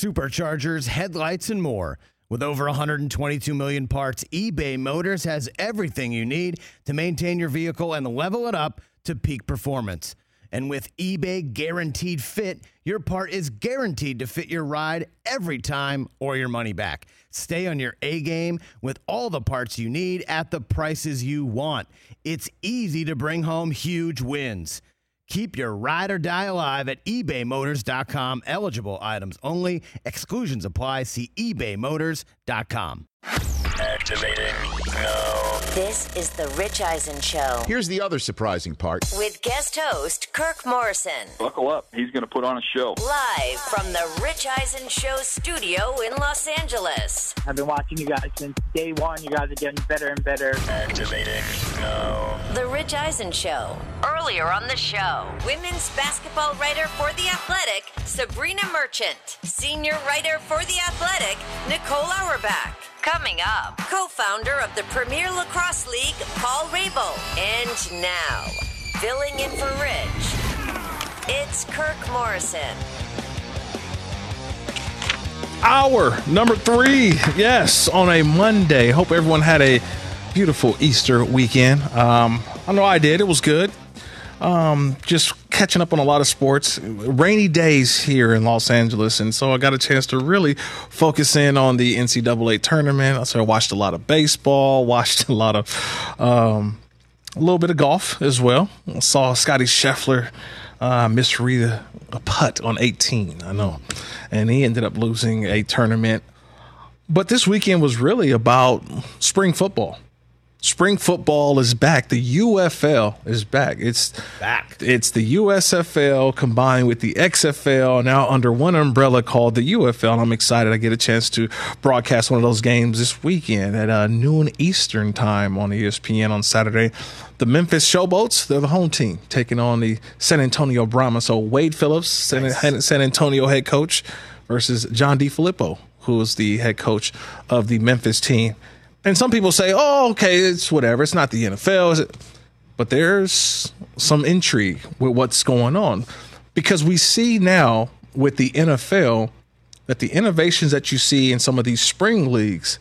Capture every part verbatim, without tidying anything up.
superchargers, headlights, and more. With over one hundred twenty-two million parts, eBay Motors has everything you need to maintain your vehicle and level it up to peak performance. And with eBay Guaranteed Fit, your part is guaranteed to fit your ride every time or your money back. Stay on your A-game with all the parts you need at the prices you want. It's easy to bring home huge wins. Keep your ride or die alive at ebay motors dot com. Eligible items only. Exclusions apply. See ebay motors dot com. Activating now. This is the Rich Eisen Show. Here's the other surprising part. With guest host Kirk Morrison. Buckle up. He's going to put on a show. Live from the Rich Eisen Show studio in Los Angeles. I've been watching you guys since day one. You guys are getting better and better. Activating now. The Rich Eisen Show. Earlier on the show, women's basketball writer for The Athletic, Sabrina Merchant. Senior writer for The Athletic, Nicole Auerbach. Coming up, co-founder of the Premier Lacrosse League, Paul Rabel. And now, filling in for Rich, it's Kirk Morrison. Hour number three, yes, on a Monday. Hope everyone had a beautiful Easter weekend. Um, I know I did. It was good. Um, just catching up on a lot of sports. Rainy days here in Los Angeles, and so I got a chance to really focus in on the N C double A tournament. So I watched a lot of baseball, watched a lot of um, a little bit of golf as well. I saw Scotty Scheffler uh, misread a, a putt on eighteen, I know, and he ended up losing a tournament. But this weekend was really about spring football. Spring football is back. The U F L is back. It's Back. It's the U S F L combined with the X F L now under one umbrella called the U F L. And I'm excited I get a chance to broadcast one of those games this weekend at uh, noon Eastern time on E S P N on Saturday. The Memphis Showboats, they're the home team, taking on the San Antonio Brahma. So Wade Phillips, San, Nice. San Antonio head coach, versus John DeFilippo, who is the head coach of the Memphis team. And some people say, oh, okay, it's whatever. It's not the N F L, is it? But there's some intrigue with what's going on, because we see now with the N F L that the innovations that you see in some of these spring leagues,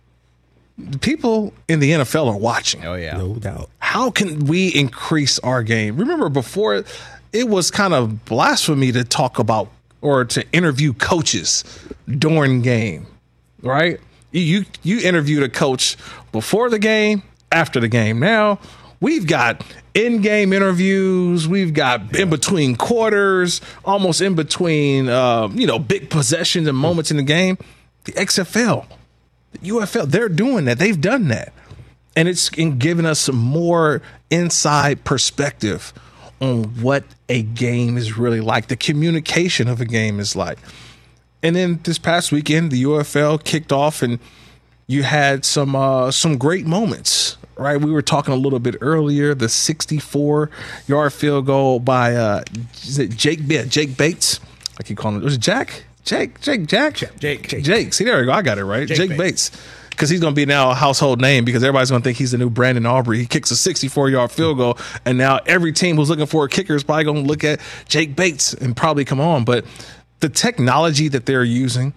the people in the N F L are watching. Oh, yeah. No doubt. How can we increase our game? Remember, before it was kind of blasphemy to talk about or to interview coaches during game, right? You you interviewed a coach before the game, after the game. Now we've got in-game interviews. We've got in between quarters, almost in between, uh, you know, big possessions and moments in the game. The X F L, the U F L, they're doing that. They've done that. And it's in giving us some more inside perspective on what a game is really like, the communication of a game is like. And then this past weekend, the U F L kicked off, and you had some uh, some great moments, right? We were talking a little bit earlier, the sixty-four yard field goal by uh, is it Jake yeah, Jake Bates. I keep calling it. Was it Jack? Jake? Jake? Jack? Jake. Jake. Jake. See, there we go. I got it right. Jake Jake, Bates. Bates. Because he's going to be now a household name, because everybody's going to think he's the new Brandon Aubrey. He kicks a sixty-four yard field goal, and now every team who's looking for a kicker is probably going to look at Jake Bates and probably come on. But the technology that they're using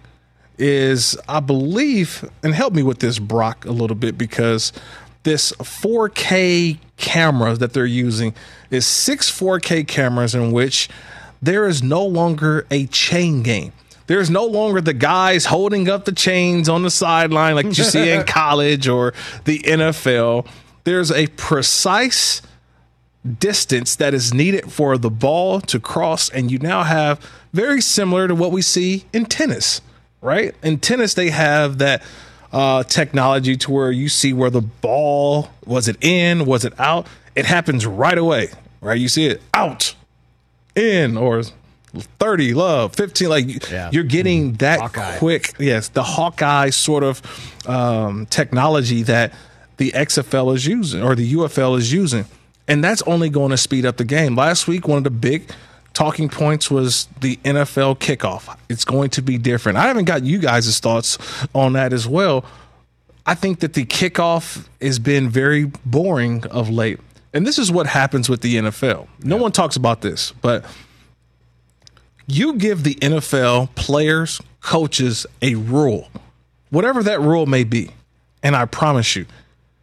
is, I believe, and help me with this, Brock, a little bit, because this four K cameras that they're using is six four K cameras in which there is no longer a chain game. There's no longer the guys holding up the chains on the sideline like you see in college or the N F L. There's a precise distance that is needed for the ball to cross, and you now have very similar to what we see in tennis, right? In tennis, they have that uh, technology to where you see where the ball, was it in, was it out? It happens right away, right? You see it out, in, or thirty, love, fifteen, like Yeah. you're getting that Hawkeye. quick. Yes, the Hawkeye sort of um, technology that the X F L is using or the U F L is using. And that's only going to speed up the game. Last week, one of the big talking points was the N F L kickoff. It's going to be different. I haven't got you guys' thoughts on that as well. I think that the kickoff has been very boring of late. And this is what happens with the N F L. No one talks about this, but you give the N F L players, coaches a rule, whatever that rule may be. And I promise you,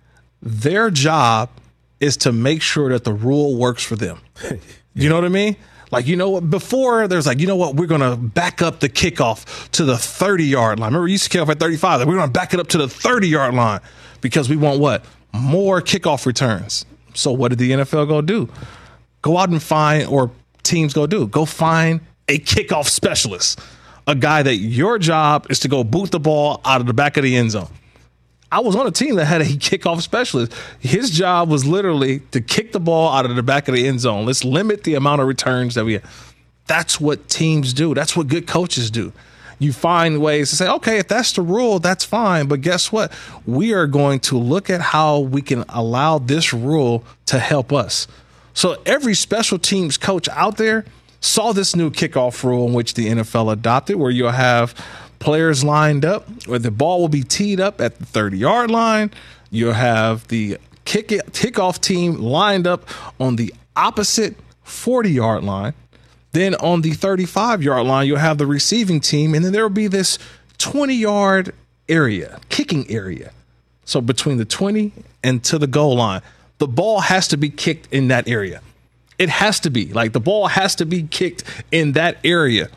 their job is to make sure that the rule works for them. You know what I mean? Like, you know what? Before, there's like, you know what? We're going to back up the kickoff to the thirty-yard line. Remember, we used to kick off at thirty-five. We're going to back it up to the thirty-yard line because we want what? More kickoff returns. So what did the N F L go do? Go out and find, or teams go do, go find a kickoff specialist, a guy that your job is to go boot the ball out of the back of the end zone. I was on a team that had a kickoff specialist. His job was literally to kick the ball out of the back of the end zone. Let's limit the amount of returns that we have. That's what teams do. That's what good coaches do. You find ways to say, okay, if that's the rule, that's fine. But guess what? We are going to look at how we can allow this rule to help us. So every special teams coach out there saw this new kickoff rule in which the N F L adopted, where you'll have players lined up, where the ball will be teed up at the thirty-yard line. You'll have the kick it, kickoff team lined up on the opposite forty-yard line. Then on the thirty-five-yard line, you'll have the receiving team, and then there will be this twenty-yard area, kicking area. So between the twenty and to the goal line, the ball has to be kicked in that area. It has to be. Like, the ball has to be kicked in that area.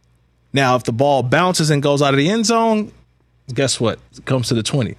Now, if the ball bounces and goes out of the end zone, guess what? It comes to the twenty.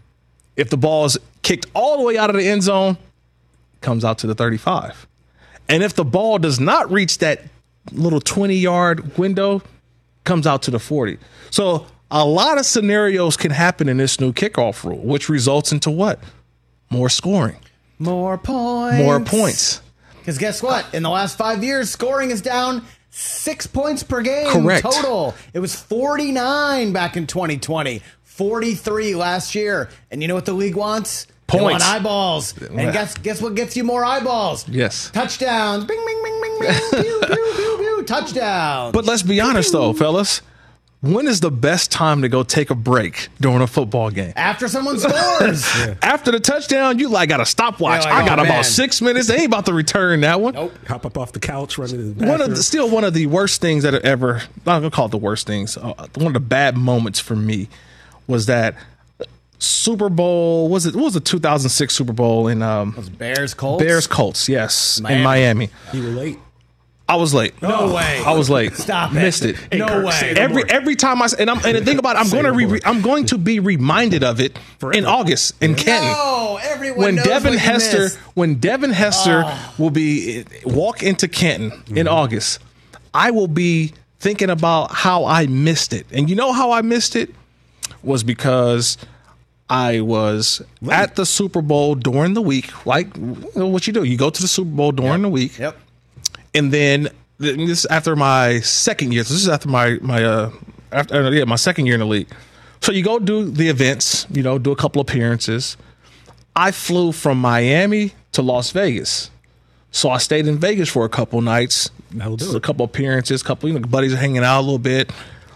If the ball is kicked all the way out of the end zone, it comes out to the thirty-five. And if the ball does not reach that little twenty-yard window, comes out to the forty. So a lot of scenarios can happen in this new kickoff rule, which results into what? More scoring. More points. More points. Because guess what? In the last five years, scoring is down six points per game. Correct. Total. It was forty-nine back in twenty twenty, forty-three last year. And you know what the league wants? They want Points. eyeballs. And guess guess what gets you more eyeballs? Yes. Touchdowns. Bing, bing, bing, bing, bing. Pew, pew, pew, pew. Touchdowns. But let's be honest, though, fellas. When is the best time to go take a break during a football game? After someone scores. Yeah. After the touchdown, you like got a stopwatch. You're like, I got oh, about man. six minutes. They ain't about to return that one. Nope. Hop up off the couch, run to the One bathroom. of the, still one of the worst things that have ever, I'm gonna call it the worst things. Uh, one of the bad moments for me was that Super Bowl. Was it? What was the two thousand six Super Bowl in um, Was Bears Colts? Bears Colts? Yes, Miami. in Miami. You were late. I was late. No way. I was late. Stop it. Missed it. No Kirk, way. say no Every more. every time I and I'm and the thing about it, I'm Say going to no re, more. I'm going to be reminded of it Forever. in August in Canton. No, everyone When knows Devin what you Hester, missed. when Devin Hester will be walk into Canton in August, I will be thinking about how I missed it. And you know how I missed it was because I was at the Super Bowl during the week. Like, you know what you do, you go to the Super Bowl during the week, Yep. and then this is after my second year. So this is after my my uh after uh, yeah my second year in the league. So you go do the events, you know, do a couple appearances. I flew from Miami to Las Vegas, so I stayed in Vegas for a couple nights. That'll do Just a it. couple appearances, couple you know buddies are hanging out a little bit.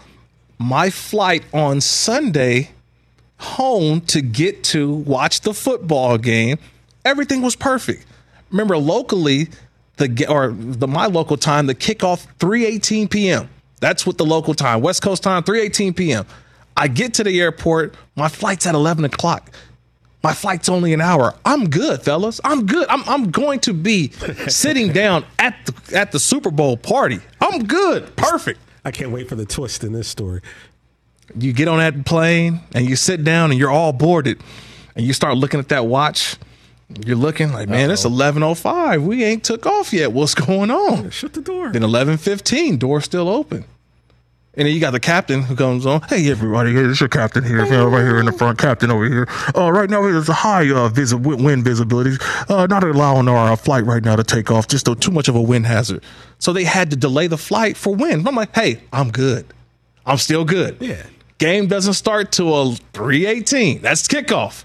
My flight on Sunday home to get to watch the football game, everything was perfect. Remember, locally, the ga- or the my local time, the kickoff three eighteen p.m. That's what the local time, West Coast time, three eighteen p.m. I get to the airport, my flight's at eleven o'clock. My flight's only an hour. I'm good, fellas. I'm good. I'm I'm going to be sitting down at the at the Super Bowl party. I'm good. Perfect. I can't wait for the twist in this story. You get on that plane and you sit down and you're all boarded and you start looking at that watch. You're looking like, man, it's eleven oh five. We ain't took off yet. What's going on? Shut the door. Then eleven fifteen, door still open. And then you got the captain who comes on. Hey, everybody, hey, it's your captain here, you know, right here in the front, captain over here. Uh, right now, there's a high uh, visi- wind visibility. Uh, not allowing our uh, flight right now to take off. Just a, too much of a wind hazard. So they had to delay the flight for wind. I'm like, hey, I'm good. I'm still good. Yeah. Game doesn't start till three eighteen. That's kickoff.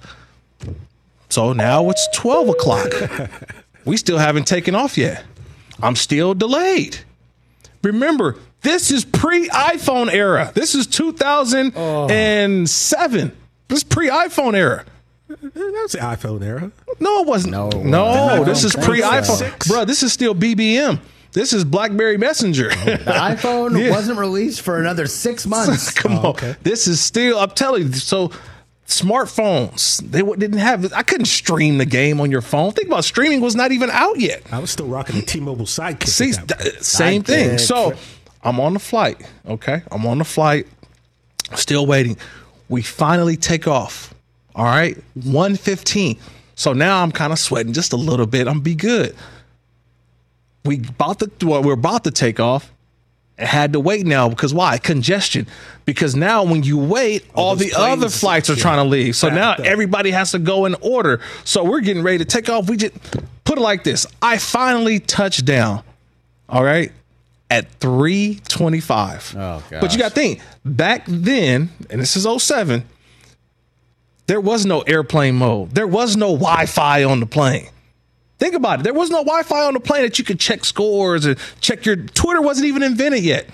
So now it's twelve o'clock. We still haven't taken off yet. I'm still delayed. Remember, this is pre-iPhone era. This is two thousand seven. This is pre-iPhone era. That's the iPhone era. No, it wasn't. No, no, I this don't is think pre-iPhone. so. Bro, this is still B B M. This is BlackBerry Messenger. The iPhone Yeah. wasn't released for another six months. Come Oh, on. okay. This is still, I'm telling you. So smartphones, they w- didn't have, I couldn't stream the game on your phone. Think about streaming was not even out yet. I was still rocking the T-Mobile Sidekick. See, at that point. th- same thing. Sidekick. So I'm on the flight. Okay. I'm on the flight, still waiting. We finally take off. All right. one fifteen. So now I'm kind of sweating just a little bit. I'm be good. We about to, well, we're about to take off. I had to wait now because why? Congestion. Because now when you wait, all those the other planes, flights are yeah, trying to leave. So now backed up. everybody has to go in order. So we're getting ready to take off. We just put it like this. I finally touched down. All right. At three twenty-five. Oh, But gosh. you got to think, back then, and this is oh seven, there was no airplane mode. There was no Wi-Fi on the plane. Think about it. There was no Wi-Fi on the plane that you could check scores and check your Twitter wasn't even invented yet.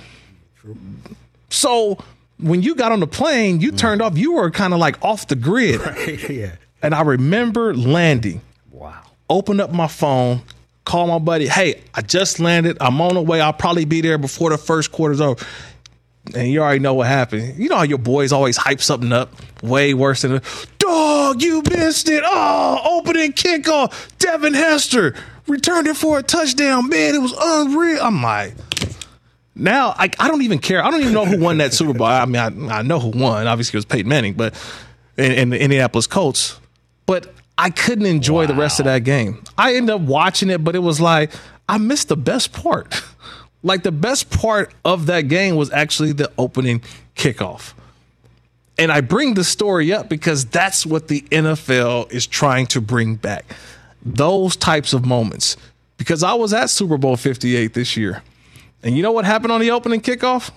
So when you got on the plane, you turned off. You were kind of like off the grid. yeah. And I remember landing. Wow. Open up my phone, call my buddy. Hey, I just landed. I'm on the way. I'll probably be there before the first quarter's over. And you already know what happened. You know how your boys always hype something up way worse than, dog, you missed it. Oh, opening kickoff. Devin Hester returned it for a touchdown. Man, it was unreal. I'm like, now I, I don't even care. I don't even know who won that Super Bowl. I mean, I, I know who won. Obviously, it was Peyton Manning, but in, in the Indianapolis Colts. But I couldn't enjoy the rest of that game. I ended up watching it, but it was like, I missed the best part. Like the best part of that game was actually the opening kickoff. And I bring the story up because that's what the N F L is trying to bring back. Those types of moments. Because I was at Super Bowl fifty-eight this year. And you know what happened on the opening kickoff?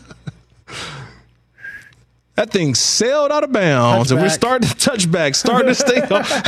That thing sailed out of bounds. And we're Touchback. starting to touchback, starting to stay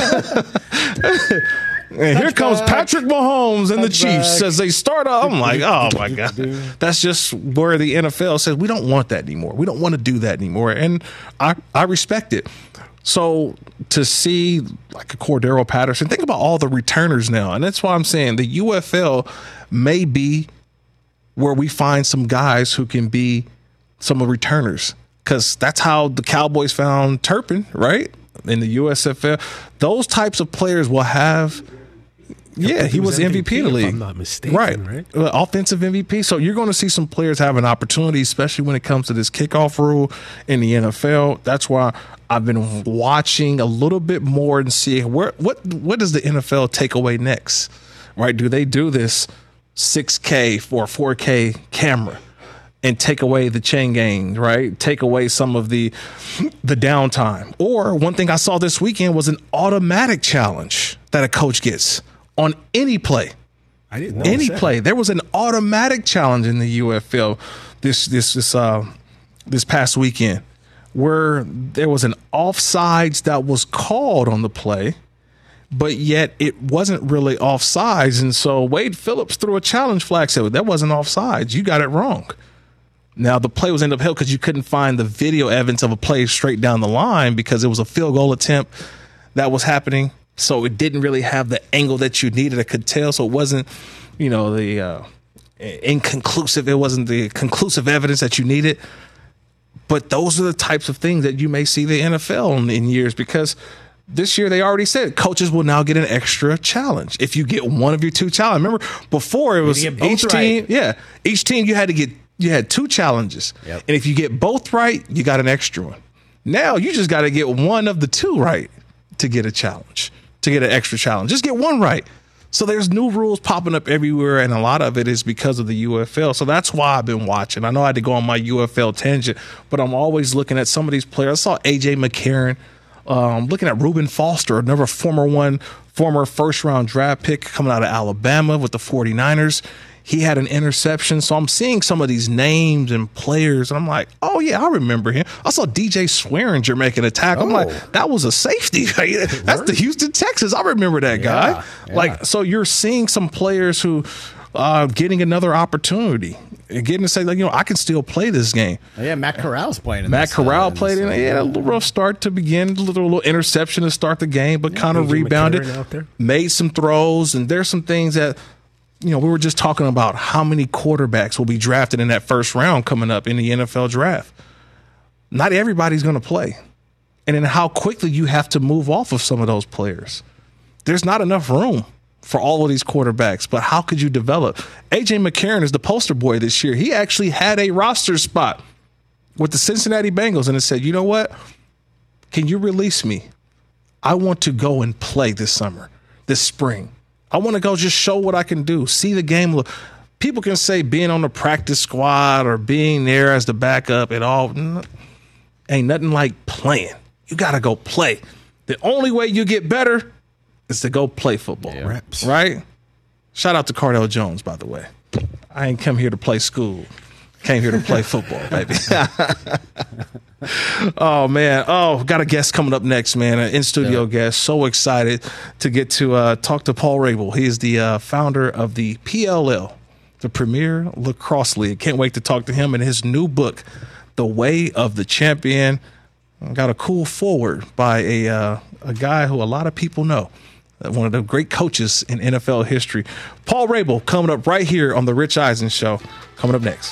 up. And here comes Touchback. Patrick Mahomes and the Touchback. Chiefs as they start off. I'm like, oh my God. That's just where the N F L says we don't want that anymore. We don't want to do that anymore. And I, I respect it. So to see like a Cordero Patterson, think about all the returners now. And that's why I'm saying the U F L may be where we find some guys who can be some of the returners. Because that's how the Cowboys found Turpin, right? In the U S F L. Those types of players will have... Yeah, he was M V P of the league. If I'm not mistaken, right? right? Uh, offensive M V P. So you're going to see some players have an opportunity, especially when it comes to this kickoff rule in the N F L. That's why I've been watching a little bit more and see where what what does the N F L take away next, right? Do they do this six K or four K camera and take away the chain gang, right? Take away some of the the downtime. Or one thing I saw this weekend was an automatic challenge that a coach gets on any play. I didn't know Any that. play. There was an automatic challenge in the U F L this this this uh this past weekend where there was an offsides that was called on the play, but yet it wasn't really offsides. And so Wade Phillips threw a challenge flag, said that wasn't offsides. You got it wrong. Now the play was ended up held because you couldn't find the video evidence of a play straight down the line because it was a field goal attempt that was happening. So it didn't really have the angle that you needed. I could tell. So it wasn't, you know, the uh, inconclusive. It wasn't the conclusive evidence that you needed. But those are the types of things that you may see the N F L in, in years because this year they already said coaches will now get an extra challenge if you get one of your two challenges. Remember before it was You get both each right. team. Yeah, each team you had to get you had two challenges, Yep. and if you get both right, you got an extra one. Now you just got to get one of the two right to get a challenge. To get an extra challenge. Just get one right. So there's new rules popping up everywhere, and a lot of it is because of the U F L. So that's why I've been watching. I know I had to go on my U F L tangent, but I'm always looking at some of these players. I saw A J McCarron, um, looking at Reuben Foster, another former one, former first-round draft pick coming out of Alabama with the forty-niners. He had an interception. So I'm seeing some of these names and players, and I'm like, oh, yeah, I remember him. I saw D J Swearinger making a tackle. I'm Oh. like, that was a safety. That's the Houston Texans. I remember that guy. Yeah, yeah. Like, so you're seeing some players who uh, getting another opportunity and getting to say, like, you know, I can still play this game. Oh, yeah, Matt Corral's playing in Matt this, uh, Corral in played this, in uh, it. He had a little rough start to begin, a little, little interception to start the game, but kind of A J rebounded, McCarron out there. made some throws, and there's some things that you know, we were just talking about how many quarterbacks will be drafted in that first round coming up in the N F L draft. Not everybody's going to play. And then how quickly you have to move off of some of those players. There's not enough room for all of these quarterbacks, but how could you develop? A J McCarron is the poster boy this year. He actually had a roster spot with the Cincinnati Bengals, and it said, you know what? Can you release me? I want to go and play this summer, this spring. I want to go just show what I can do, see the game. Look, people can say being on the practice squad or being there as the backup and all ain't nothing like playing. You got to go play. The only way you get better is to go play football. Yeah. Reps. Right? Shout out to Cardell Jones, by the way. I ain't come here to play school. Came here to play football, baby. Oh, man. Oh, got a guest coming up next, man. An in-studio yeah. guest. So excited to get to uh, talk to Paul Rabil. He is the uh, founder of the P L L, the Premier Lacrosse League. Can't wait to talk to him and his new book, The Way of the Champion. Got a cool forward by a, uh, a guy who a lot of people know. One of the great coaches in N F L history. Paul Rabil coming up right here on The Rich Eisen Show. Coming up next.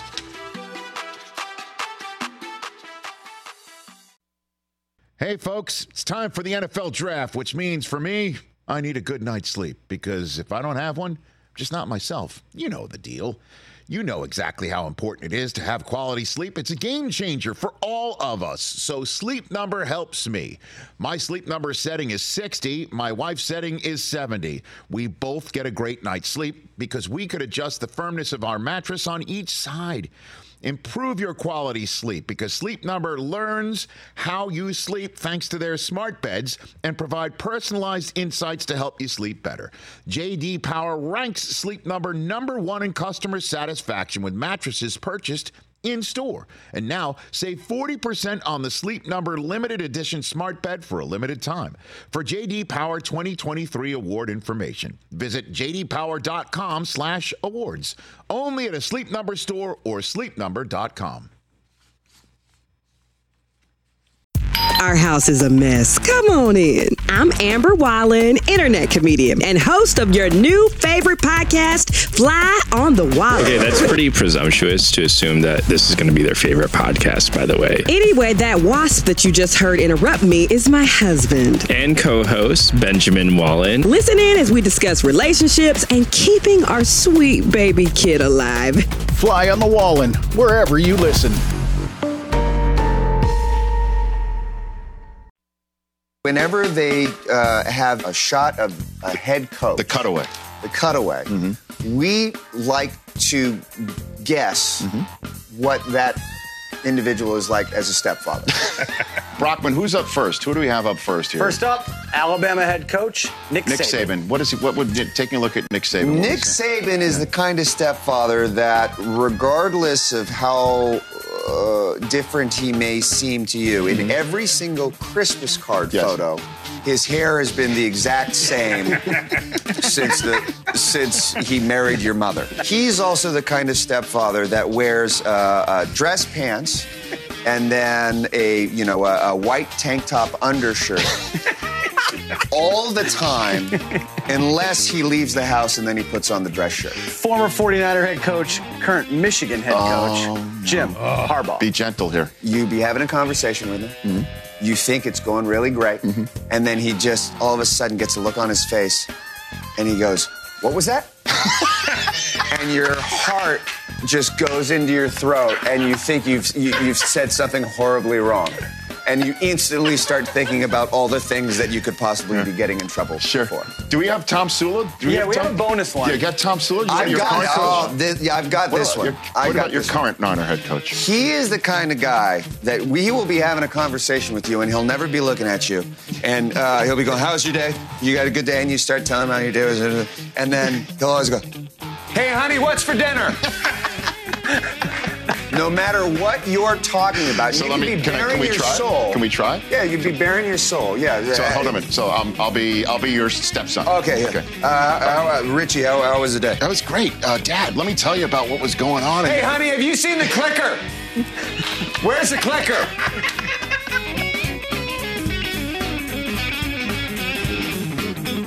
Hey, folks, it's time for the N F L draft, which means for me, I need a good night's sleep because if I don't have one, I'm just not myself. You know the deal. You know exactly how important it is to have quality sleep. It's a game changer for all of us. So Sleep Number helps me. My Sleep Number setting is sixty. My wife's setting is seventy. We both get a great night's sleep because we could adjust the firmness of our mattress on each side. Improve your quality sleep because Sleep Number learns how you sleep thanks to their smart beds and provide personalized insights to help you sleep better. J D Power ranks Sleep Number number one in customer satisfaction with mattresses purchased in store. And now save forty percent on the Sleep Number limited edition smart bed for a limited time. For J D Power twenty twenty-three award information, visit j d power dot com slash awards. Only at a Sleep Number store or sleep number dot com. Our house is a mess. Come on in. I'm Amber Wallen, internet comedian and host of your new favorite podcast, Fly on the Wall. Okay, that's pretty presumptuous to assume that this is going to be their favorite podcast, by the way. Anyway, that wasp that you just heard interrupt me is my husband. And co-host, Benjamin Wallen. Listen in as we discuss relationships and keeping our sweet baby kid alive. Fly on the Wallen, wherever you listen. Whenever they uh, have a shot of a head coach, The cutaway. the cutaway, Mm-hmm. we like to guess Mm-hmm. what that individual is like as a stepfather. Brockman, who's up first? Who do we have up first here? First up, Alabama head coach Nick, Nick Saban. Saban. What is he? What would taking a look at Nick Saban? what Nick is he? Saban is the kind of stepfather that, regardless of how uh, different he may seem to you, in every single Christmas card Yes. photo, his hair has been the exact same since the since he married your mother. He's also the kind of stepfather that wears uh, uh, dress pants and then a you know a, a white tank top undershirt all the time, unless he leaves the house and then he puts on the dress shirt. Former forty-niner head coach, current Michigan head coach, Jim Harbaugh. Be gentle here. You be having a conversation with him. You think it's going really great, and then he just all of a sudden gets a look on his face, and he goes, "What was that?" And your heart just goes into your throat, and you think you've you, you've said something horribly wrong, and you instantly start thinking about all the things that you could possibly be getting in trouble Sure. for. Do we have Tom Sula? Do Yeah, we Tom? have a bonus line. Yeah, got Tom Sula. You I've your got, current oh, coach? this, yeah, I've got What this about one. your, I what got about your this one. current Niner head coach? He is the kind of guy that we, he will be having a conversation with you, and he'll never be looking at you. And uh, he'll be going, "How's your day? You got a good day?" And you start telling him how your day was. And then he'll always go, Hey, honey, what's for dinner? no matter what you're talking about, So you let could me. be Can, I, bearing can we your try? soul. Can we try? Yeah, you'd be bearing your soul. Yeah. So uh, hold on a minute. So um, I'll be I'll be your stepson. Okay. Yeah. Okay. Uh, how, uh, Richie, how, how was the day? That was great, uh, Dad. Let me tell you about what was going on. Hey, in honey, have you seen the clicker? Where's the clicker?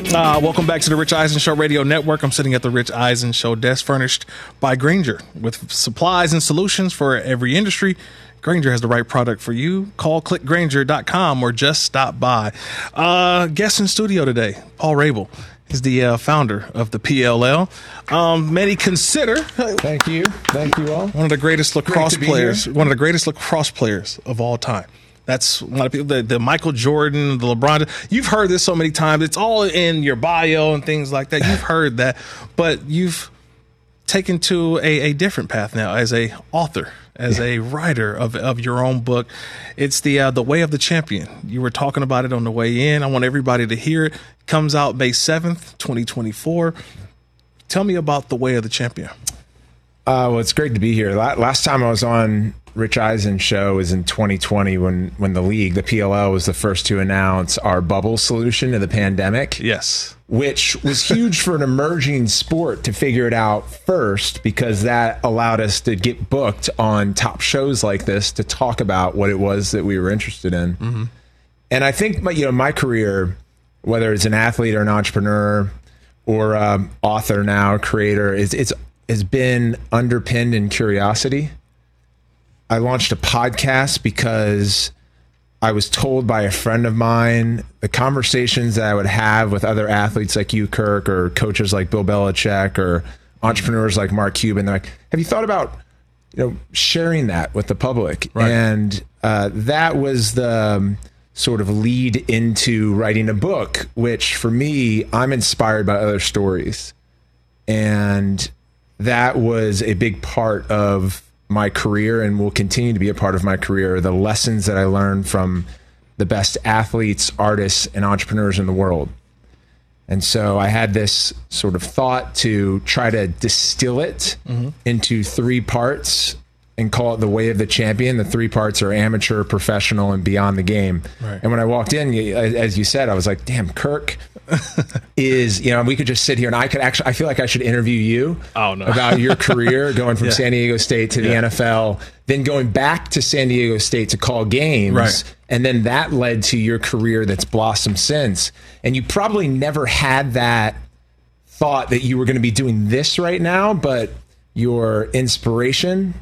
Uh, welcome back to the Rich Eisen Show Radio Network. I'm sitting at the Rich Eisen Show desk, furnished by Grainger, with supplies and solutions for every industry. Grainger has the right product for you. Call click grainger dot com or just stop by. Uh, guest in studio today, Paul Rabil. He's the uh, founder of the P L L. Um, many consider. Thank you. Thank you all. One of the greatest lacrosse players. One of the greatest lacrosse players of all time. That's a lot of people, the, the Michael Jordan, the LeBron. You've heard this so many times. It's all in your bio and things like that. You've heard that. But you've taken to a, a different path now as a author, as yeah. a writer of, of your own book. It's the uh, the Way of the Champion. You were talking about it on the way in. I want everybody to hear it. It comes out May seventh, twenty twenty-four. Tell me about the Way of the Champion. Uh, well, it's great to be here. Last time I was on Rich Eisen show was in twenty twenty when, when the league, the P L L, was the first to announce our bubble solution to the pandemic. Yes. Which was huge for an emerging sport to figure it out first, because that allowed us to get booked on top shows like this to talk about what it was that we were interested in. Mm-hmm. And I think, you know, my career, whether it's an athlete or an entrepreneur or um, author now, creator, is it's has been underpinned in curiosity. I launched a podcast because I was told by a friend of mine the conversations that I would have with other athletes like you, Kirk, or coaches like Bill Belichick, or entrepreneurs like Mark Cuban. They're like, have you thought about, you know, sharing that with the public? Right. And uh, that was the um, sort of lead into writing a book, which for me, I'm inspired by other stories. And that was a big part of my career and will continue to be a part of my career. The lessons that I learned from the best athletes, artists, and entrepreneurs in the world. And so I had this sort of thought to try to distill it mm-hmm. into three parts and call it the Way of the Champion. The three parts are amateur, professional, and beyond the game. Right. And when I walked in, as you said, I was like, damn, Kirk is, you know, we could just sit here and I could actually, I feel like I should interview you oh, no. about your career going from yeah. San Diego State to the yeah. N F L, then going back to San Diego State to call games. Right. And then that led to your career that's blossomed since. And you probably never had that thought that you were going to be doing this right now, but your inspiration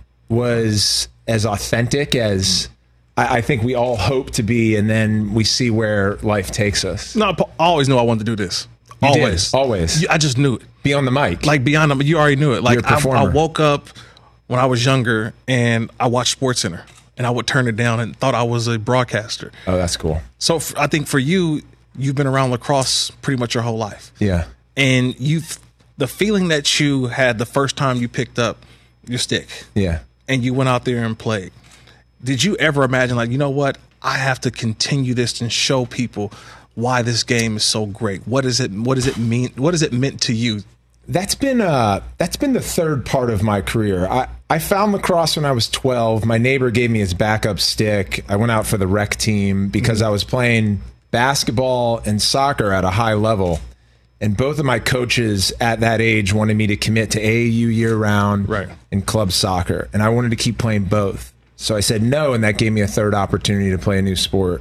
was as authentic as I, I think we all hope to be, and then we see where life takes us. No, I always knew I wanted to do this. You always, did. always. I just knew it. Be on the mic, like beyond them. You already knew it. Like You're a performer. I, I woke up when I was younger, and I watched SportsCenter, and I would turn it down and thought I was a broadcaster. Oh, that's cool. So f- I think for you, you've been around lacrosse pretty much your whole life. Yeah, and you've the feeling that you had the first time you picked up your stick. Yeah. And you went out there and played. Did you ever imagine, like, you know what? I have to continue this and show people why this game is so great. What does it? What does it mean? What does it meant to you? That's been uh, that's been the third part of my career. I, I found lacrosse when I was twelve. My neighbor gave me his backup stick. I went out for the rec team because mm-hmm. I was playing basketball and soccer at a high level. And both of my coaches at that age wanted me to commit to A A U year-round right. and club soccer. And I wanted to keep playing both. So I said no, and that gave me a third opportunity to play a new sport.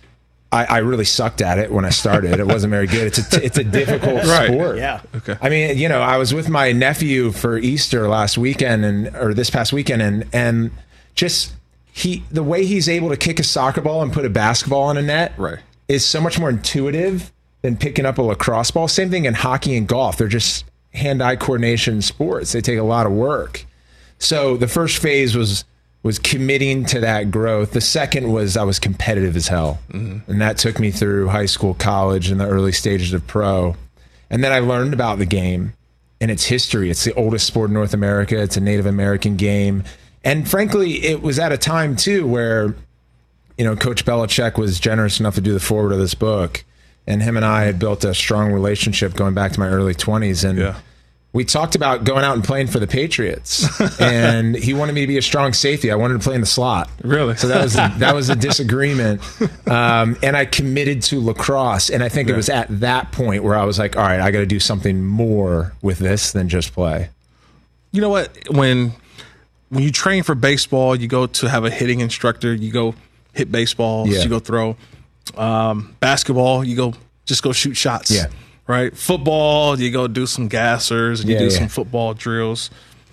I, I really sucked at it when I started. It wasn't very good. It's a, t- it's a difficult right. sport. Yeah. Okay. I mean, you know, I was with my nephew for Easter last weekend, and or this past weekend, and and just he the way he's able to kick a soccer ball and put a basketball in a net right. is so much more intuitive than picking up a lacrosse ball. Same thing in hockey and golf. They're just hand-eye coordination sports. They take a lot of work. So the first phase was was committing to that growth. The second was I was competitive as hell. Mm-hmm. And that took me through high school, college, and the early stages of pro. And then I learned about the game and its history. It's the oldest sport in North America. It's a Native American game. And frankly, it was at a time too where, you know, Coach Belichick was generous enough to do the foreword of this book. And him and I had built a strong relationship going back to my early twenties. And yeah. we talked about going out and playing for the Patriots. And he wanted me to be a strong safety. I wanted to play in the slot. Really? So that was a, that was a disagreement. Um, and I committed to lacrosse. And I think yeah. it was at that point where I was like, all right, I got to do something more with this than just play. You know what? When when you train for baseball, you go to have a hitting instructor. You go hit baseballs. Yeah. You go throw. Um, basketball, you go just go shoot shots. Yeah. right? Football, you go do some gassers, and you Yeah, do yeah. some football drills.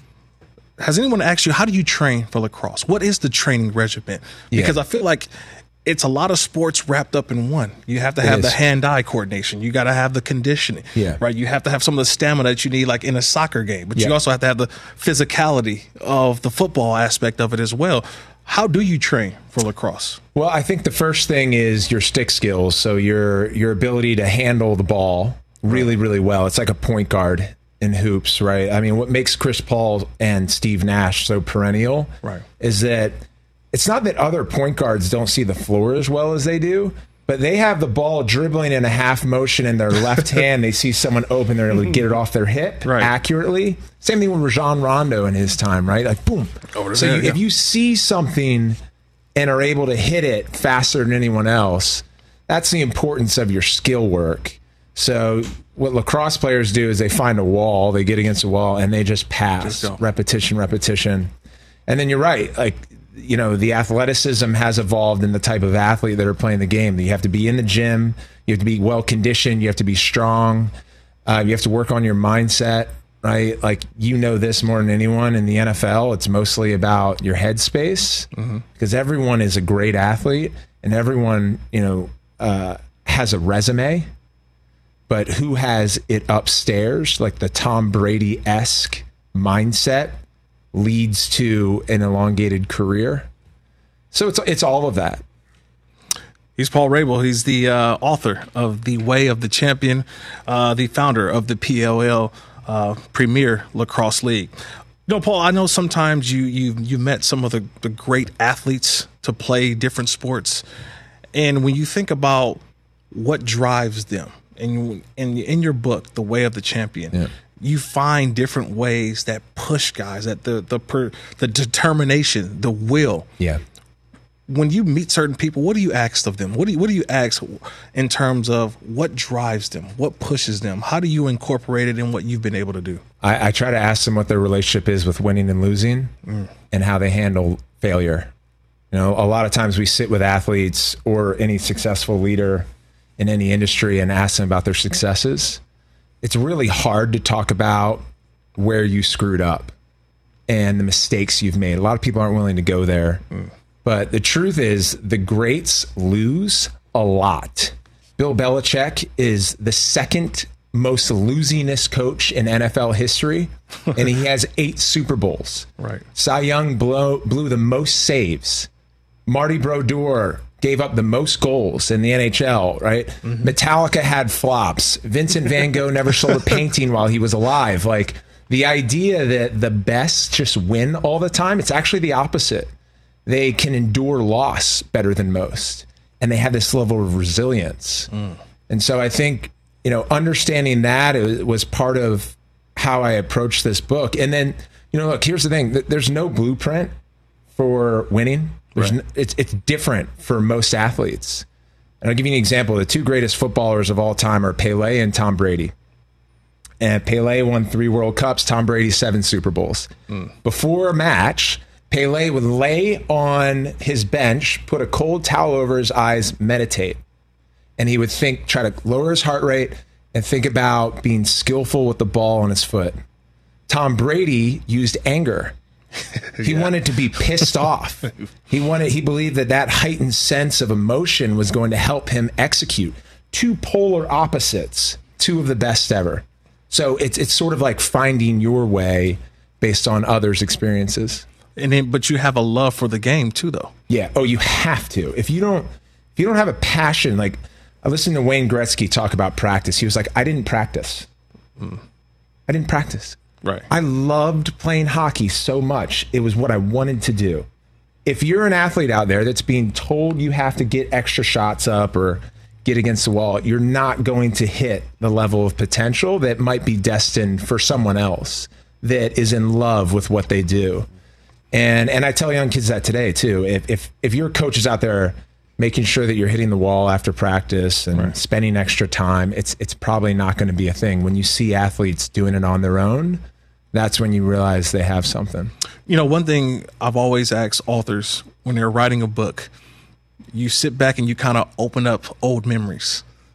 Has anyone asked you, how do you train for lacrosse? What is the training regimen? Because Yeah. I feel like it's a lot of sports wrapped up in one. You have to It have the is. hand-eye coordination. You got to have the conditioning, Yeah. right? You have to have some of the stamina that you need, like in a soccer game. But Yeah. you also have to have the physicality of the football aspect of it as well. How do you train for lacrosse? Well, I think the first thing is your stick skills. So your your ability to handle the ball really, really well. It's like a point guard in hoops, right? I mean, what makes Chris Paul and Steve Nash so perennial Right. is that it's not that other point guards don't see the floor as well as they do, but they have the ball dribbling in a half motion in their left hand. They see someone open, they're able to get it off their hip Right. accurately. Same thing with Rajon Rondo in his time, right? Like, boom. Over So there, you, yeah. if you see something and are able to hit it faster than anyone else, that's the importance of your skill work. So what lacrosse players do is they find a wall, they get against a wall, and they just pass Just go. repetition, repetition. And then you're right. Like, you know, the athleticism has evolved in the type of athlete that are playing the game. You have to be in the gym. You have to be well conditioned. You have to be strong. Uh, you have to work on your mindset, right? Like, you know this more than anyone in the N F L. It's mostly about your headspace because everyone is a great athlete and everyone, you know, uh, has a resume. But who has it upstairs, like the Tom Brady-esque mindset, leads to an elongated career. So it's it's all of that. He's Paul Rabel. He's the uh, author of The Way of the Champion, uh, the founder of the P L L uh, Premier Lacrosse League. You know, Paul, I know sometimes you you you met some of the, the great athletes to play different sports. And when you think about what drives them, and you, in, in your book, The Way of the Champion, Yeah. you find different ways that push guys, that the the per, the determination, the will. Yeah. When you meet certain people, what do you ask of them? What do you, what do you ask in terms of what drives them, what pushes them? How do you incorporate it in what you've been able to do? I, I try to ask them what their relationship is with winning and losing Mm. and how they handle failure. You know, a lot of times we sit with athletes or any successful leader in any industry and ask them about their successes. It's really hard to talk about where you screwed up and the mistakes you've made. A lot of people aren't willing to go there. Mm. But the truth is, the greats lose a lot. Bill Belichick is the second most losingest coach in N F L history, and he has eight Super Bowls. Right. Cy Young blew, blew the most saves. Marty Brodeur gave up the most goals in the N H L, right? Mm-hmm. Metallica had flops. Vincent Van Gogh never sold a painting while he was alive. Like, the idea that the best just win all the time, it's actually the opposite. They can endure loss better than most, and they have this level of resilience. Mm. And so I think, you know, understanding that it was part of how I approached this book. And then, you know, look, here's the thing. There's no blueprint for winning. There's Right. no, it's, it's different for most athletes. And I'll give you an example. The two greatest footballers of all time are Pele and Tom Brady. And Pele won three World Cups, Tom Brady seven Super Bowls. Mm. Before a match, Pele would lay on his bench, put a cold towel over his eyes, meditate. And he would think, try to lower his heart rate and think about being skillful with the ball on his foot. Tom Brady used anger. He Yeah. wanted to be pissed off. He wanted, he believed that that heightened sense of emotion was going to help him execute. Two polar opposites, two of the best ever. So it's it's sort of like finding your way based on others' experiences. And then, but you have a love for the game too, though. Yeah. Oh, you have to. If you don't, if you don't have a passion, like I listened to Wayne Gretzky talk about practice. He was like, I didn't practice. Mm. I didn't practice. Right. I loved playing hockey so much. It was what I wanted to do. If you're an athlete out there that's being told you have to get extra shots up or get against the wall, you're not going to hit the level of potential that might be destined for someone else that is in love with what they do. And and I tell young kids that today too. If if if your coach is out there making sure that you're hitting the wall after practice and Right. spending extra time, it's it's probably not going to be a thing. When you see athletes doing it on their own, that's when you realize they have something. You know, one thing I've always asked authors when they're writing a book, you sit back and you kind of open up old memories.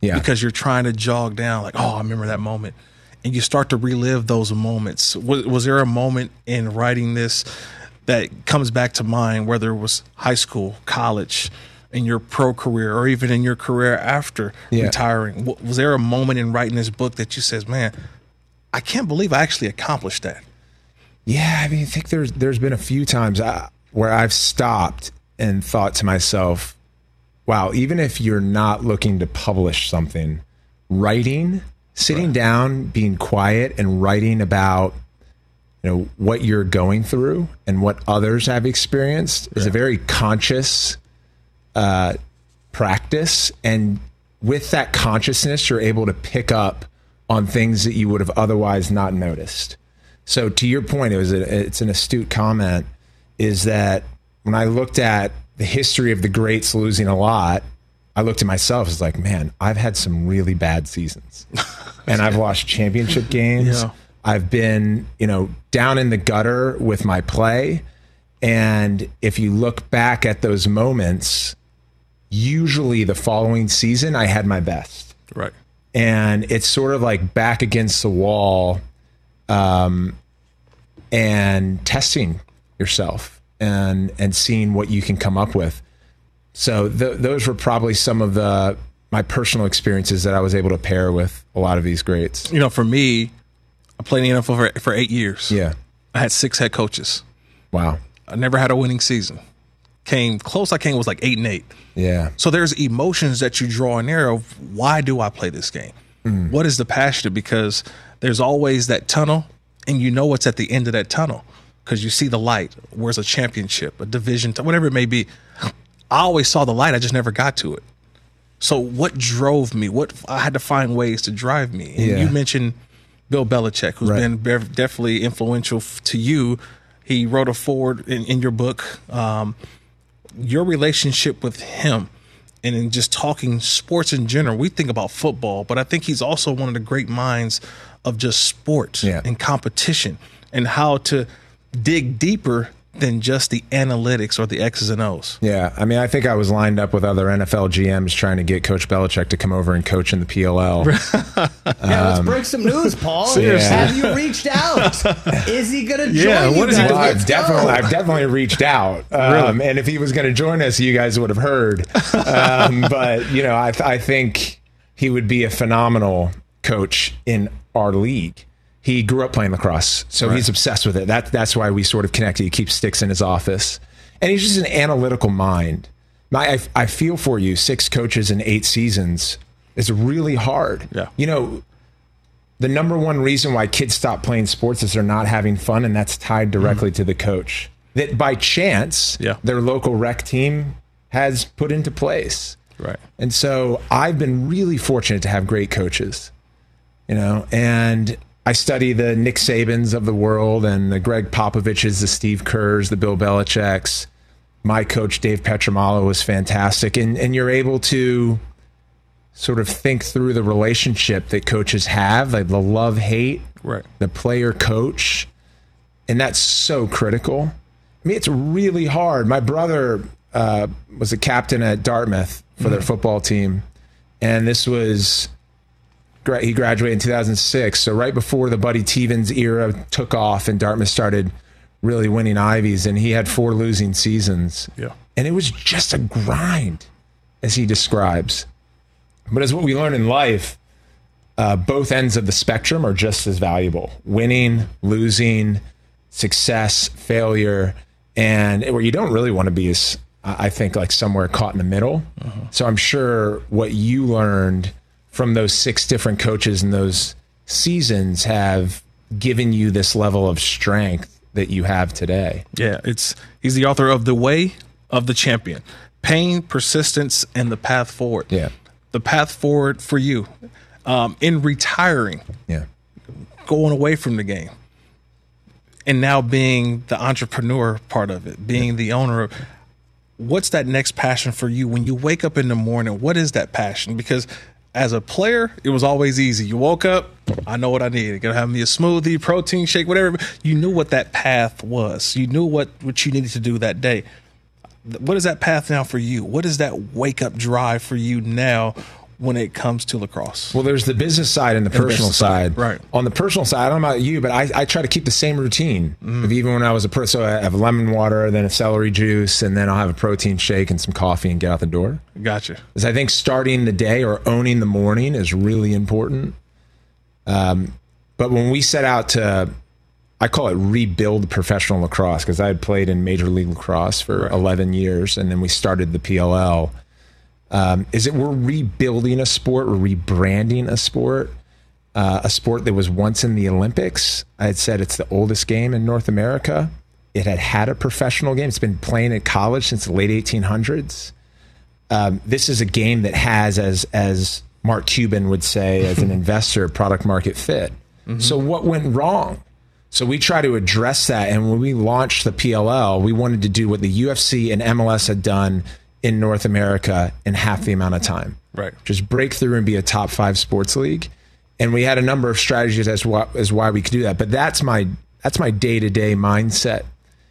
Yeah. Because you're trying to jog down like, oh, I remember that moment. And you start to relive those moments. Was, was there a moment in writing this that comes back to mind, whether it was high school, college, in your pro career, or even in your career after yeah. retiring? Was there a moment in writing this book that you says, man, I can't believe I actually accomplished that? Yeah, I mean, I think there's there's been a few times I, where I've stopped and thought to myself, wow, even if you're not looking to publish something, writing, sitting right. down, being quiet and writing about, you know, what you're going through and what others have experienced yeah. is a very conscious uh, practice. And with that consciousness, you're able to pick up on things that you would have otherwise not noticed. So to your point, it was a, it's an astute comment, is that when I looked at the history of the greats losing a lot, I looked at myself as like, man, I've had some really bad seasons and I've lost championship games. Yeah. I've been, you know, down in the gutter with my play. And if you look back at those moments, usually the following season, I had my best. Right. And it's sort of like back against the wall, um, and testing yourself and, and seeing what you can come up with. So th- those were probably some of the, my personal experiences that I was able to pair with a lot of these greats. You know, for me, I played in the N F L for, for eight years. Yeah. I had six head coaches. Wow. I never had a winning season. Came close I came was like eight and eight. Yeah. So there's emotions that you draw in there of, why do I play this game? Mm. What is the passion? Because there's always that tunnel, and you know what's at the end of that tunnel because you see the light. Where's a championship, a division, whatever it may be. I always saw the light. I just never got to it. So what drove me? What I had to find ways to drive me. And yeah. you mentioned Bill Belichick, who's right. been definitely influential to you. He wrote a foreword in, in your book. Um, your relationship with him, and in just talking sports in general, we think about football, but I think he's also one of the great minds of just sports yeah. and competition and how to dig deeper than just the analytics or the X's and O's. Yeah, I mean, I think I was lined up with other N F L G Ms trying to get Coach Belichick to come over and coach in the P L L. yeah, um, let's break some news, Paul. Yeah. Have you reached out? Is he going to join yeah, you what is guys? Well, I've definitely, I've definitely reached out. Um, really? And if he was going to join us, you guys would have heard. Um, but, you know, I, I think he would be a phenomenal coach in our league. He grew up playing lacrosse, so right. he's obsessed with it. That, that's why we sort of connected. He keeps sticks in his office. And he's just an analytical mind. I, I feel for you. Six coaches in eight seasons is really hard. Yeah. You know, the number one reason why kids stop playing sports is they're not having fun, and that's tied directly mm. to the coach. That by chance, yeah. their local rec team has put into place. Right. And so I've been really fortunate to have great coaches, you know, and I study the Nick Sabans of the world and the Greg Popoviches, the Steve Kerrs, the Bill Belichicks. My coach, Dave Petramalo, was fantastic. And, and you're able to sort of think through the relationship that coaches have, like the love-hate, right. the player-coach. And that's so critical. I mean, it's really hard. My brother uh, was a captain at Dartmouth for mm-hmm. their football team. And this was... He graduated in two thousand six, so right before the Buddy Tevens era took off and Dartmouth started really winning Ivies, and he had four losing seasons. Yeah. And it was just a grind, as he describes. But as what we learn in life, uh, both ends of the spectrum are just as valuable. Winning, losing, success, failure, and where you don't really want to be is, I think, like somewhere caught in the middle. Uh-huh. So I'm sure what you learned from those six different coaches in those seasons have given you this level of strength that you have today. Yeah, it's he's the author of The Way of the Champion, Pain, Persistence, and the Path Forward. Yeah. The path forward for you um, in retiring, yeah, going away from the game, and now being the entrepreneur part of it, being yeah. the owner of. What's that next passion for you when you wake up in the morning? What is that passion? Because as a player, it was always easy. You woke up, I know what I needed. Gonna have me a smoothie, protein shake, whatever. You knew what that path was. You knew what, what you needed to do that day. What is that path now for you? What is that wake up drive for you now when it comes to lacrosse? Well, there's the business side and the And personal business side. side, right. On the personal side, I don't know about you, but I, I try to keep the same routine. Mm. Of even when I was a pro, so I have lemon water, then a celery juice, and then I'll have a protein shake and some coffee and get out the door. Gotcha. Because I think starting the day or owning the morning is really important. Um, but when we set out to, I call it rebuild professional lacrosse, because I had played in Major League Lacrosse for Right. eleven years, and then we started the P L L. Um, is it we're rebuilding a sport, we're rebranding a sport, uh, a sport that was once in the Olympics. I had said it's the oldest game in North America. It had had a professional game. It's been playing at college since the late eighteen hundreds. Um, this is a game that has, as as Mark Cuban would say, as an investor, product market fit. Mm-hmm. So what went wrong? So we try to address that. And when we launched the P L L, we wanted to do what the U F C and M L S had done in North America in half the amount of time. Right. Just break through and be a top five sports league. And we had a number of strategies as why, as why we could do that. But that's my that's my day-to-day mindset.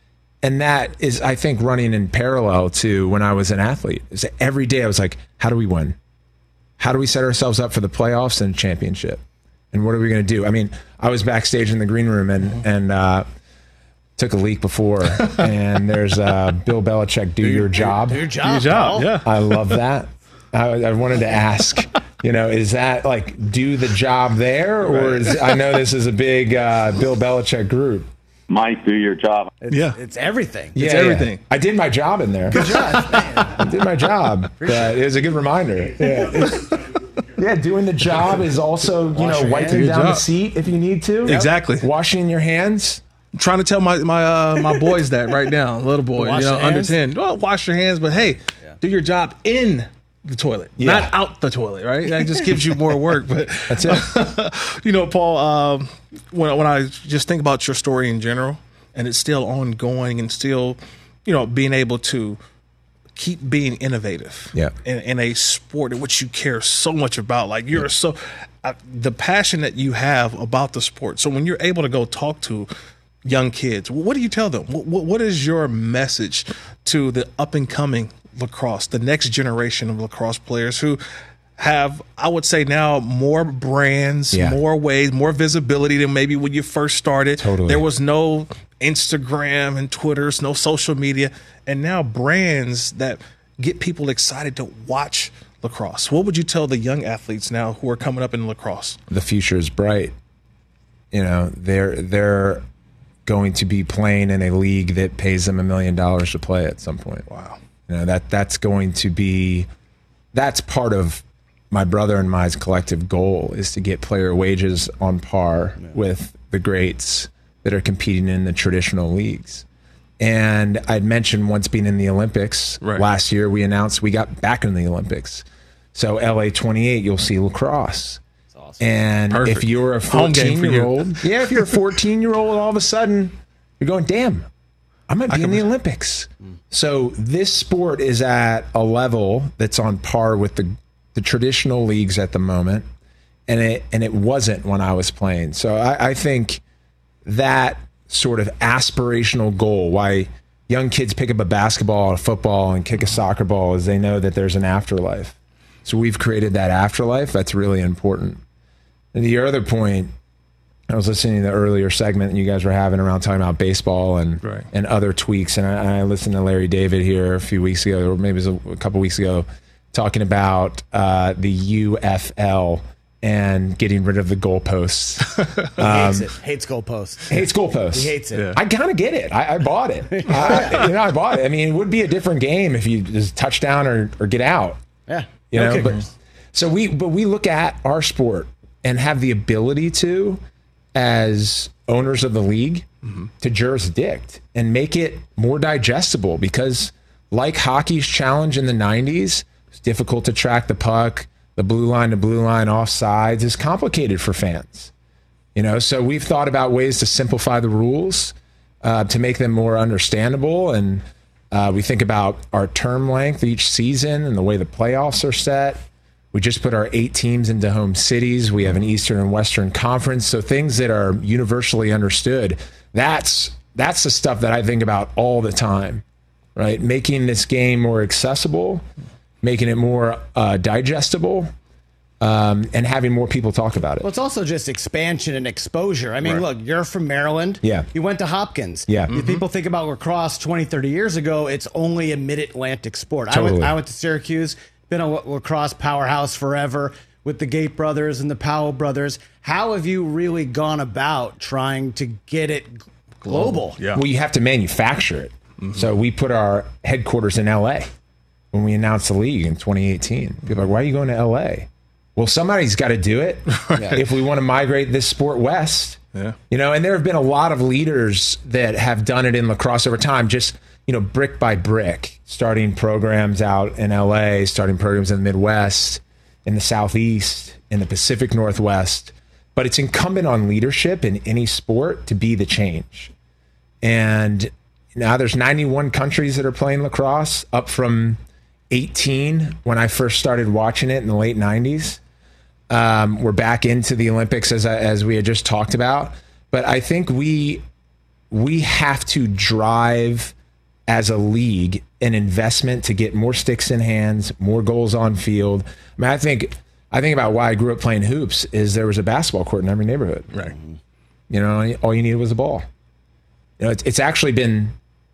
And that is, I think, running in parallel to when I was an athlete. Is that every day I was like, how do we win? How do we set ourselves up for the playoffs and a championship? And what are we going to do? I mean, I was backstage in the green room and and uh, took a leak before, and there's uh, Bill Belichick, do, do your job. Do your job. Do your job, Paul. yeah. I love that. I, I wanted to ask, you know, is that like do the job there, or is I know this is a big uh, Bill Belichick group. Mike, do your job. It's, Yeah. It's everything. Yeah, It's everything. yeah. I did my job in there. Good job, man. I did my job. But it was a good reminder. Yeah. Yeah, doing the job is also, you Wash know, your wiping hands. down Good the job. seat if you need to. Exactly. Washing your hands. I'm trying to tell my my uh, my boys that right now, little boy, Wash you know, your under hands? ten. Well, wash your hands, but hey, do your job in the toilet, Yeah. not out the toilet, right? That just gives you more work. But That's it. you know, Paul, um, when when I just think about your story in general, and it's still ongoing, and still, you know, being able to keep being innovative, Yeah. in, in a sport in which you care so much about. Like you're so uh, the passion that you have about the sport. So when you're able to go talk to young kids, what do you tell them? What, what, what is your message to the up and coming lacrosse, the next generation of lacrosse players who have, I would say now, more brands, Yeah. more ways, more visibility than maybe when you first started. Totally. There was no Instagram and Twitters, no social media, and now brands that get people excited to watch lacrosse. What would you tell the young athletes now who are coming up in lacrosse? The future is bright. You know, they're they're going to be playing in a league that pays them a million dollars to play at some point. Wow. You know, that that's going to be that's part of my brother and my collective goal is to get player wages on par yeah. with the greats that are competing in the traditional leagues. And I'd mentioned once being in the Olympics. Right. Last year, we announced we got back in the Olympics. So L A twenty-eight, you'll see lacrosse. That's awesome. And Perfect. if you're a Home game for you. fourteen-year-old, yeah, if you're a fourteen-year-old, all of a sudden you're going, damn, I might be I in the can- Olympics. Mm. So this sport is at a level that's on par with the the traditional leagues at the moment, and it and it wasn't when I was playing. So I, I think that sort of aspirational goal, why young kids pick up a basketball or a football and kick a soccer ball, is they know that there's an afterlife. So we've created that afterlife. That's really important. And to your other point, I was listening to the earlier segment you guys were having around talking about baseball and Right. and other tweaks. And I, I listened to Larry David here a few weeks ago, or maybe it was a, a couple weeks ago, talking about uh, the U F L and getting rid of the goalposts. He hates it. Hates goalposts. Hates goalposts. He hates it. Yeah. I kind of get it. I, I bought it. I, you know, I bought it. I mean, it would be a different game if you just touchdown or, or get out. Yeah. You No know, but kickers. so we but we look at our sport and have the ability to, as owners of the league, mm-hmm. to jurisdict and make it more digestible, because like hockey's challenge in the nineties, it's difficult to track the puck. The blue line to blue line offsides is complicated for fans. You know, so we've thought about ways to simplify the rules uh, to make them more understandable. And uh, we think about our term length each season and the way the playoffs are set. We just put our eight teams into home cities. We have an Eastern and Western Conference. So things that are universally understood. That's that's the stuff that I think about all the time, right? Making this game more accessible, making it more uh, digestible, um, and having more people talk about it. Well, it's also just expansion and exposure. I mean, Right. look, you're from Maryland. Yeah. You went to Hopkins. Yeah. If Mhm. people think about lacrosse twenty, thirty years ago, it's only a mid-Atlantic sport. I Totally. went I went to Syracuse, been a lacrosse powerhouse forever with the Gate brothers and the Powell brothers. How have you really gone about trying to get it global? Well, you have to manufacture it. So we put our headquarters in L A when we announced the league in twenty eighteen. People are like, why are you going to L A? Well, somebody's got to do it if we want to migrate this sport west. Yeah. You know, and there have been a lot of leaders that have done it in lacrosse over time, just, you know, brick by brick, starting programs out in L A, starting programs in the Midwest, in the Southeast, in the Pacific Northwest. But it's incumbent on leadership in any sport to be the change. And now there's ninety-one countries that are playing lacrosse, up from eighteen when I first started watching it in the late nineties. Um, we're back into the Olympics as I, as we had just talked about. But I think we we have to drive as a league an investment to get more sticks in hands, more goals on field. I mean, I think I think about why I grew up playing hoops is there was a basketball court in every neighborhood. Right. You know, all you needed was a ball. You know, it's, it's actually been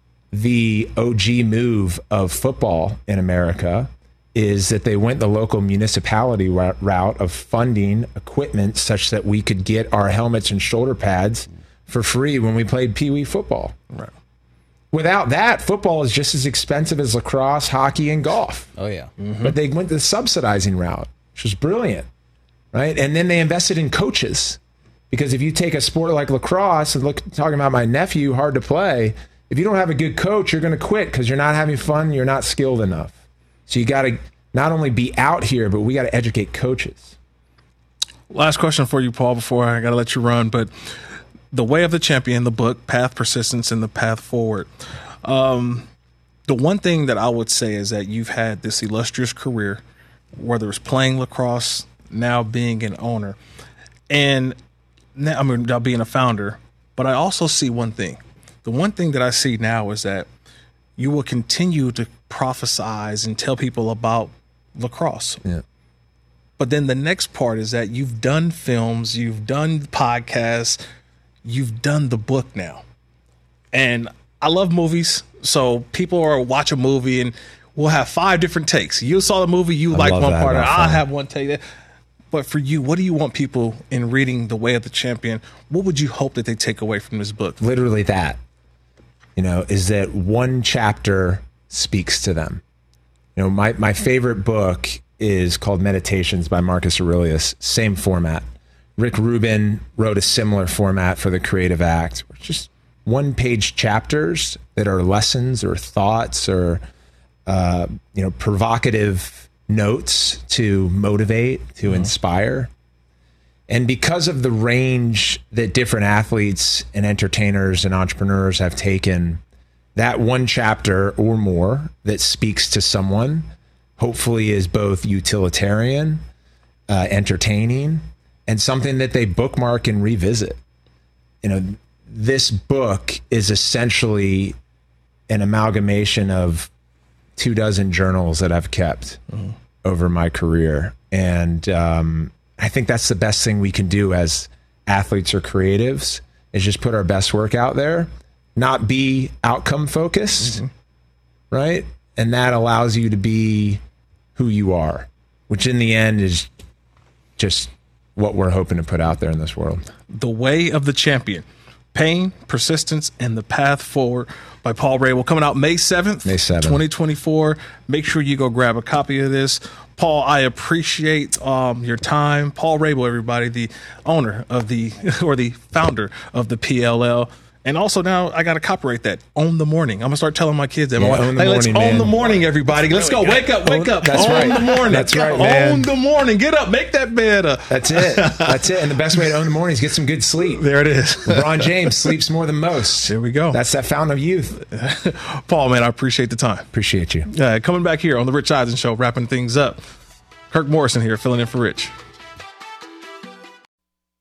the O G move of football in America is that they went the local municipality route of funding equipment such that we could get our helmets and shoulder pads for free when we played Pee Wee football. Right. Without that, football is just as expensive as lacrosse, hockey, and golf. Oh, yeah. Mm-hmm. But they went the subsidizing route, which was brilliant, right? And then they invested in coaches. Because if you take a sport like lacrosse, and look, talking about my nephew, hard to play, if you don't have a good coach, you're going to quit because you're not having fun, you're not skilled enough. So you got to not only be out here, but we got to educate coaches. Last question for you, Paul, before I got to let you run. But The Way of the Champion, the book, Path, Persistence, and the Path Forward. Um, the one thing that I would say is that you've had this illustrious career, whether it's playing lacrosse, now being an owner, and now, I mean, now being a founder. But I also see one thing. The one thing that I see now is that you will continue to prophesize and tell people about lacrosse. Yeah. But then the next part is that you've done films, you've done podcasts, you've done the book now. And I love movies. So people are watch a movie and we'll have five different takes. You saw the movie, you I like love one that part, about I'll film. have one take. But for you, what do you want people in reading The Way of the Champion? What would you hope that they take away from this book? Literally that, you know, is that one chapter speaks to them. You know, my, my favorite book is called Meditations by Marcus Aurelius, same format. Rick Rubin wrote a similar format for The Creative Act, just one page chapters that are lessons or thoughts or, uh, you know, provocative notes to motivate, to inspire. And because of the range that different athletes and entertainers and entrepreneurs have taken, that one chapter or more that speaks to someone hopefully is both utilitarian, uh, entertaining, and something that they bookmark and revisit. You know, this book is essentially an amalgamation of two dozen journals that I've kept mm. over my career. And um, I think that's the best thing we can do as athletes or creatives is just put our best work out there, not be outcome focused, mm-hmm. right? And that allows you to be who you are, which in the end is just what we're hoping to put out there in this world. The Way of the Champion, Pain, Persistence, and the Path Forward by Paul Rabil, coming out May seventh, May seventh, twenty twenty-four. Make sure you go grab a copy of this. Paul, I appreciate um, your time. Paul Rabil, everybody, the owner of the, or the founder of the P L L. And also now I got to copyright that. Own the morning. I'm going to start telling my kids that. Yeah, like, own the hey, let's morning, own man. the morning, everybody. Let's Really go. good. Wake up, wake Own- up. that's own right. the morning. That's right, man. Own the morning. Get up. Make that bed up. That's it. That's it. And the best way to own the morning is get some good sleep. There it is. LeBron James sleeps more than most. Here we go. That's that fountain of youth. Paul, man, I appreciate the time. Appreciate you. Uh, coming back here on the Rich Eisen Show, wrapping things up. Kirk Morrison here, filling in for Rich.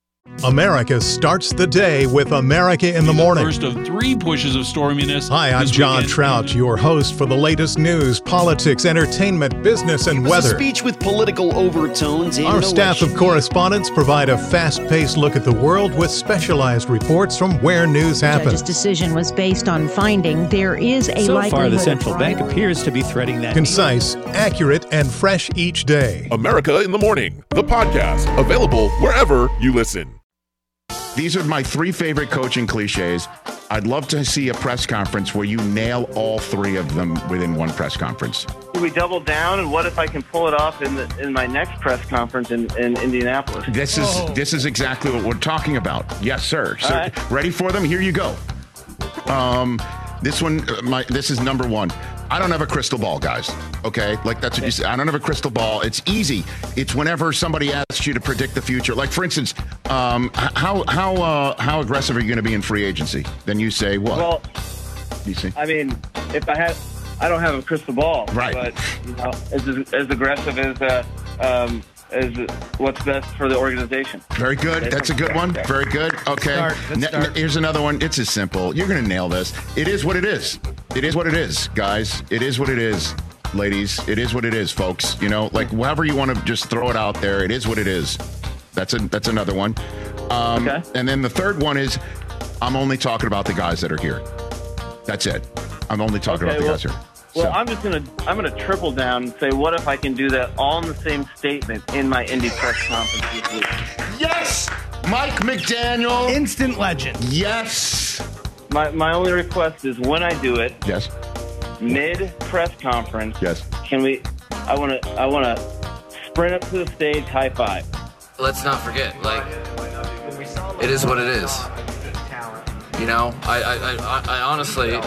America starts the day with America in the Morning. First of three pushes of storminess. Hi, I'm John weekend. Trout, your host for the latest news, politics, entertainment, business, and it was weather. A speech with political overtones. Our staff of correspondents provide a fast-paced look at the world with specialized reports from where news happens. The judge's decision was based on finding there is a so likelihood. So far, the central bank appears to be threading that. Concise, accurate, and fresh each day. America in the Morning, the podcast, available wherever you listen. These are my three favorite coaching cliches. I'd love to see a press conference where you nail all three of them within one press conference. Do we double down, and what if I can pull it off in the, in my next press conference in, in Indianapolis? This is oh. this is exactly what we're talking about. Yes, sir. So, right. Ready for them? Here you go. Um, this one, my this is number one. I don't have a crystal ball, guys. Okay, like that's what you say. I don't have a crystal ball. It's easy. It's whenever somebody asks you to predict the future. Like, for instance, um, how how uh, how aggressive are you going to be in free agency? Then you say what? Well, you see. I mean, if I had, I don't have a crystal ball, right? But you know, as as aggressive as uh, um, as what's best for the organization. Very good. That's a good one. Very good. Okay. Start. Good Ne- start. Here's another one. It's as simple. You're going to nail this. It is what it is. It is what it is, guys. It is what it is, ladies. It is what it is, folks. You know, like however you want to just throw it out there. It is what it is. That's a that's another one. Um, okay. And then the third one is, I'm only talking about the guys that are here. That's it. I'm only talking okay, about the well, guys here. Well, So. I'm just gonna I'm gonna triple down and say, what if I can do that all in the same statement in my Indy press conference this week? Yes, Mike McDaniel, instant legend. Yes. My my only request is when I do it. Yes. Mid press conference. Yes. Can we? I want to. I want to sprint up to the stage, high five. Let's not forget, like, it is what it is. You know, I I, I, I honestly,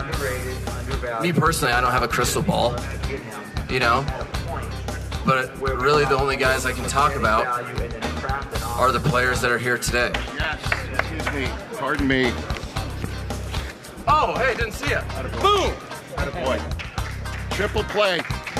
me personally, I don't have a crystal ball. You know, but really the only guys I can talk about are the players that are here today. Yes. Excuse me. Pardon me. Oh, hey, didn't see it. Boom. Attaboy. Triple play.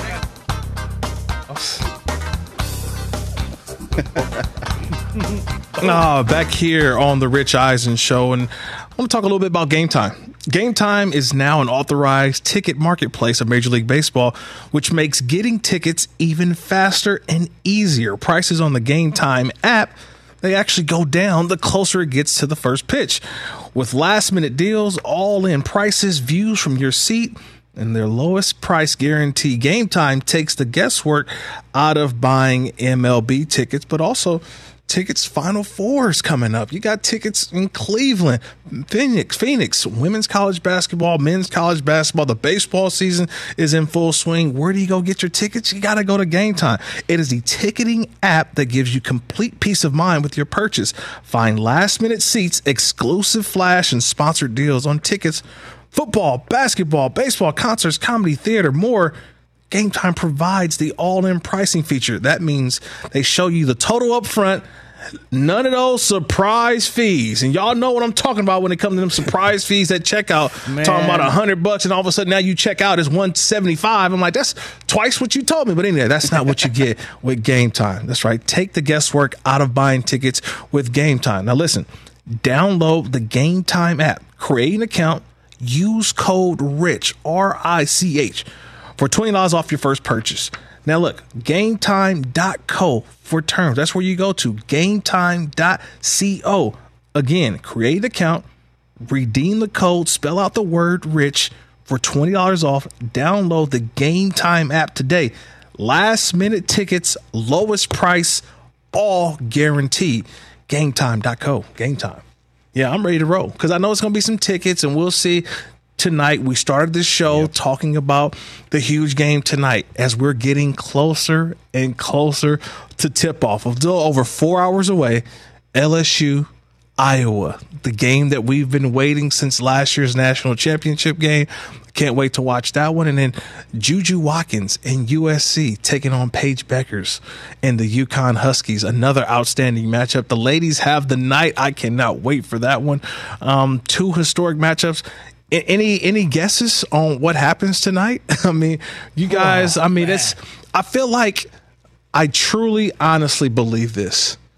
Oh, back here on the Rich Eisen Show, and I want to talk a little bit about Game Time. Game Time is now an authorized ticket marketplace of Major League Baseball, which makes getting tickets even faster and easier. Prices on the Game Time app, they actually go down the closer it gets to the first pitch. With last-minute deals, all-in prices, views from your seat, and their lowest price guarantee, Game Time takes the guesswork out of buying M L B tickets, but also tickets Final Fours coming up. You got tickets in Cleveland, Phoenix, Phoenix, women's college basketball, men's college basketball. The baseball season is in full swing. Where do you go get your tickets? You got to go to Game Time. It is the ticketing app that gives you complete peace of mind with your purchase. Find last-minute seats, exclusive flash, and sponsored deals on tickets, football, basketball, baseball, concerts, comedy, theater, more. Game Time provides the all-in pricing feature. That means they show you the total up front, none of those surprise fees. And y'all know what I'm talking about when it comes to them surprise fees at checkout. Man. Talking about a hundred bucks, and all of a sudden now you check out is one seventy-five. I'm like, that's twice what you told me. But anyway, that's not what you get with Game Time. That's right. Take the guesswork out of buying tickets with Game Time. Now listen, download the Game Time app, create an account, use code RICH, R I C H, for twenty dollars off your first purchase. Now look, game time dot co for terms. That's where you go to, game time dot co. Again, create an account, redeem the code, spell out the word RICH for twenty dollars off. Download the Game Time app today. Last minute tickets, lowest price, all guaranteed. game time dot co. Game Time. Yeah, I'm ready to roll because I know it's going to be some tickets, and we'll see. Tonight, we started this show yep. talking about the huge game tonight as we're getting closer and closer to tip-off. A little over four hours away, L S U, Iowa, the game that we've been waiting since last year's national championship game. Can't wait to watch that one. And then Juju Watkins and U S C taking on Paige Beckers and the UConn Huskies. Another outstanding matchup. The ladies have the night. I cannot wait for that one. Um, two historic matchups. Any any guesses on what happens tonight? I mean, you guys, oh, I mean, man. it's, I feel like I truly, honestly believe this.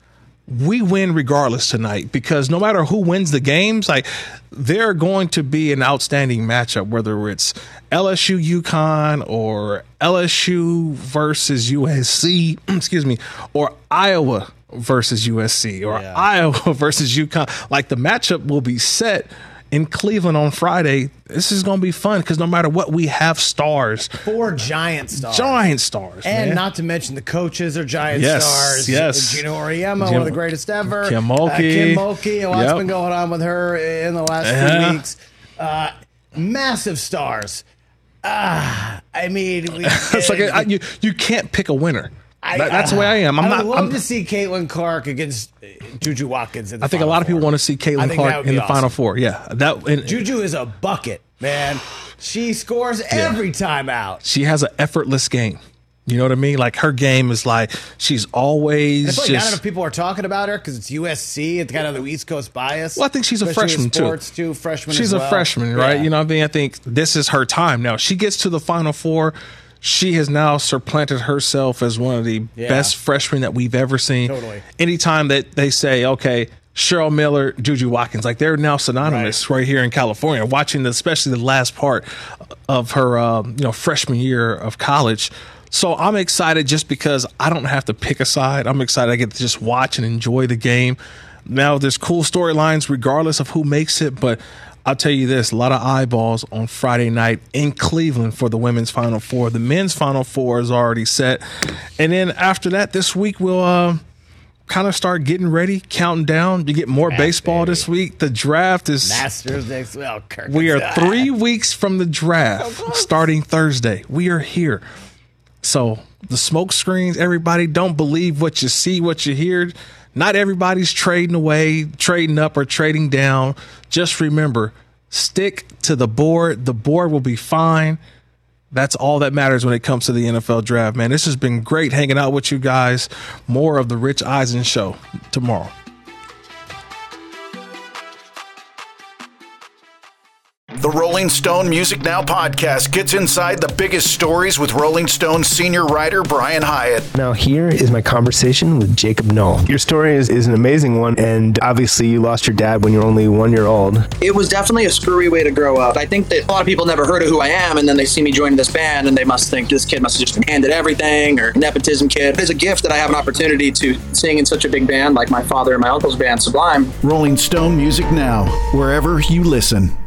we win regardless tonight, because no matter who wins the games, like they're going to be an outstanding matchup, whether it's L S U UConn or L S U versus U S C, excuse me, or Iowa versus U S C or yeah. Iowa versus UConn. Like the matchup will be set in Cleveland on Friday. This is going to be fun because no matter what, we have stars. Four giant stars. Giant stars, And man. not to mention the coaches are giant yes, stars. Yes, Gino Auriemma, Jim, one of the greatest ever. Kim Mulkey. Uh, Kim Mulkey. What's yep. been going on with her in the last yeah. few weeks? Uh, massive stars. Ah, I mean, we, it's like I, you, you can't pick a winner. I, that, that's the way I am. I'm I not. would love I'm, to see Caitlin Clark against Juju Watkins. In the I think Final a lot of people Four. want to see Caitlin Clark in the awesome. Final Four. Yeah, that and, Juju is a bucket, man. She scores yeah. every time out. She has an effortless game. You know what I mean? Like her game is like she's always. I feel like just, not enough people are talking about her because it's U S C. It's kind of the East Coast bias. Well, I think she's a freshman too. Sports too. Freshman. She's as a well. freshman, right? Yeah. You know what I mean? I think this is her time now. She gets to the Final Four. She has now supplanted herself as one of the Yeah. best freshmen that we've ever seen. Totally. Anytime that they say, okay, Cheryl Miller, Juju Watkins, like they're now synonymous right, right here in California. Watching the, especially the last part of her, um, you know, freshman year of college. So I'm excited just because I don't have to pick a side. I'm excited I get to just watch and enjoy the game. Now there's cool storylines regardless of who makes it, but I'll tell you this, a lot of eyeballs on Friday night in Cleveland for the women's Final Four. The men's Final Four is already set. And then after that, this week we'll uh, kind of start getting ready, counting down. You get more Draft, baseball baby. this week. The draft is... Masters next week. Oh, Kirk we are is- three weeks from the draft, starting Thursday. We are here. So the smoke screens, everybody, don't believe what you see, what you hear. Not everybody's trading away, trading up, or trading down. Just remember, stick to the board. The board will be fine. That's all that matters when it comes to the N F L draft, man. This has been great hanging out with you guys. More of the Rich Eisen Show tomorrow. The Rolling Stone Music Now podcast gets inside the biggest stories with Rolling Stone senior writer Brian Hyatt. Now here is my conversation with Jacob Knoll. Your story is, is an amazing one, and obviously you lost your dad when you were only one year old. It was definitely a screwy way to grow up. I think that a lot of people never heard of who I am, and then they see me joining this band, and they must think this kid must have just been handed everything, or nepotism kid. It's a gift that I have an opportunity to sing in such a big band like my father and my uncle's band, Sublime. Rolling Stone Music Now, wherever you listen.